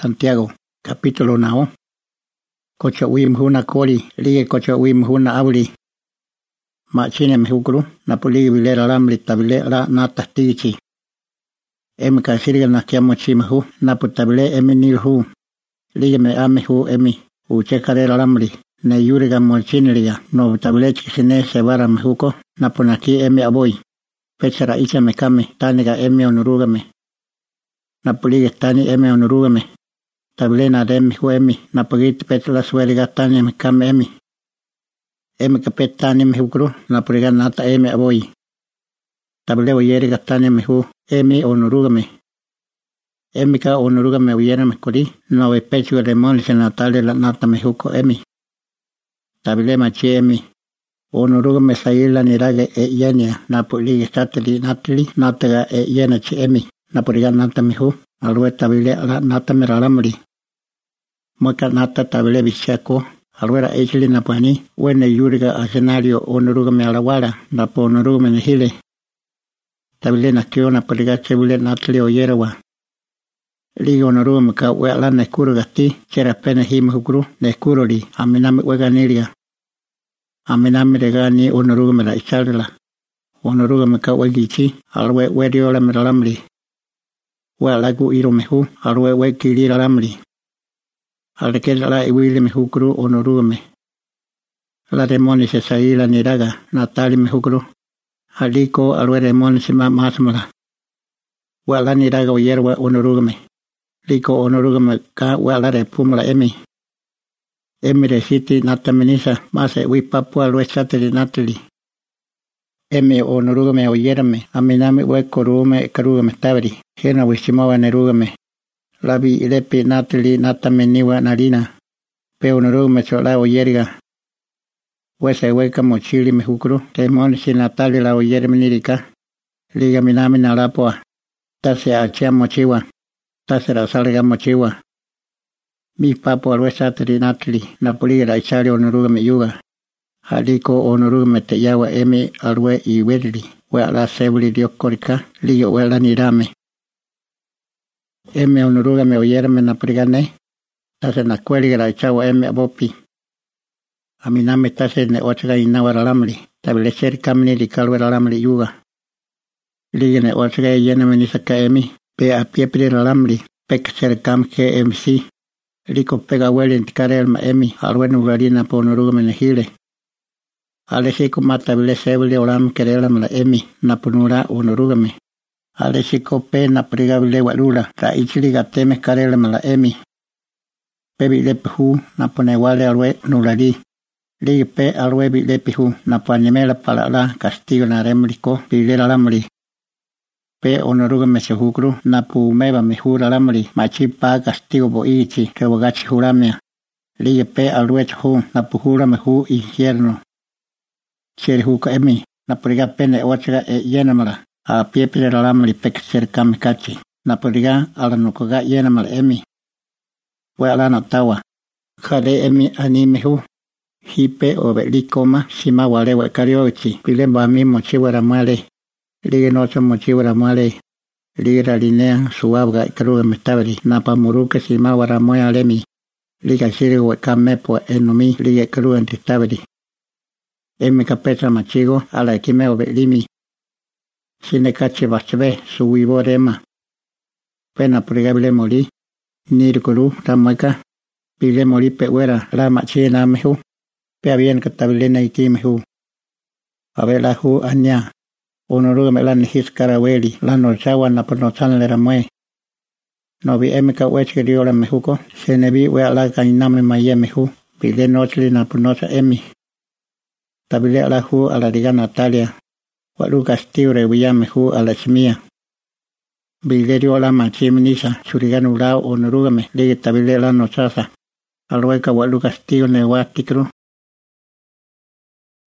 Santiago, capítulo nao. Kocha wim huna kori, lige kocha wim huna abuli. Machine mehukuru, napuli bilera lamri tabile la nata tigichi. Emi kasiriga na kiamo chimahu, napu tabile emi nilhu. Lige me amehu emi, uchekare lamri. Ne yuriga molchinilia, no tabile chisine sebara mehuko, napu naki emi aboy. Pechara icha mekame, taniga emi onurugame. Napulige tani emi onurugame. Tabile na demi hu emi, napugit petla sueliga tani mekame emi. Emi kapet tani mehukru, napuliga nata emi aboy. Tabile oyeriga tani mehu, emi onurugame. Emi ka onurugame uyera mekuri, no ve pechu lemon se natale la nata mehuko emi. Tabile machi emi. Onurugame sayila nirage yenia, napulige sateli nateli, nataga yena chi emi. Napuliga nata mehu, alwe tabile la nata meralamri. Moka nata tabile bishako, alwera echili napani, wene yuriga asenario onurugame alawara, napo onurugame nehile. Tabile nakio napuliga chebule nateli oyerawa. Liga onurugame ka wela nekuru gati, chera pene hime hukuru, nekuru li, aminame wega niria. Aminame regani onurugame la icharila. Onurugame ka wegichi, alwe weriola meralamri. Walagu iro mehu, alwe wekiri lamri. Alekela la iwili mehukuru onurugame. La demoni se saila niraga, natali mehukuru. Aliko alwe demoni se masmala. Wala niraga oyerwa onurugame. Liko onurugame ka wala repumla emi. Emi resiti natamenisa, mase wipapu alwe sateli nateli. Emi onurugame oyerame, aminame wekorume karugame tabri. Hena wishimowa nerugame. Labi ilepi nateli natameniwa narina. Pe onurugame chola oyeriga. Wese weka mochili mehukuru. Temoni si natali la oyerame nirika. Liga minami nalapoa. Tase achia mochiwa. Tase la salga mochiwa. Mi papo alwe sateli nateli. Napuliga la ichari onurugame yuga. Haliko onurugame te yawa emi alwe iwedri. Wala sebuli diokorika. Liga wala nirame. Emi onurugame oyerame napurigane. Tase na kueliga la ichawa emi abopi. Aminame tase ne ochaga inawara lamli. Tabile seri kamini li kalwera lamli yuga. Liga ne ochaga yename nisaka emi. Pe apiepri la lamli. Pek seri kamke MC. Liko pega weli ntikare elma emi. Alwe nularina po onurugame nehile. Alesiko matabile sebuli olam kerelam la emi. Napunura onurugame. Alesiko pe naprigabile walula. Ka ichili gateme karelam la emi. Pebi lepihu napone wale alwe nulari. Ligi pe alwe bi lepihu napanimela pala la castigo na remliko bilela lamri. Pe onurugame se hukru napu meba mehura lamri. Machi pa castigo bo ichi kewagachi huramia. Ligi pe alwe chu napuhura mehu infierno. Cheri huka emi napriga pene ochaga yenamala. A piepile la lamri pek serkam kachi. Napuriga ala nukoga yenamal emi. Wala natawa. Kade emi animehu. Hipe obe likoma sima wale wakariochi. Pile bami mochiwara male. Lige nocho mochiwara male. Lige la linea suabga karuga metabri. Napa muruke sima wara moya lemi. Liga siri wakamepo enomi lige karuga antitabri. Emi kapeta machigo ala ekime obe limi. Sine kache bachebe suwibo rema. Pena purigabile moli. Nirkuru ramueka. Pile moli pe wera la machi na mehu. Pe bien katabile na iki mehu. Abela hu anya. Onurugame la nihis karaweli. La nochawa na panochana le ramue. Nobi emika wechke riola mehuko. Senebi wea la kainame maye mehu. Pile nochli na panocha emi. Tabile ala hu ala diga Natalia. Walu castigo rebuya mehu ala chimia. Bilerio la machiminisa. Suriganu lao onurugame. Ligue tabile la nochasa. Alweka walu castigo ne watikru.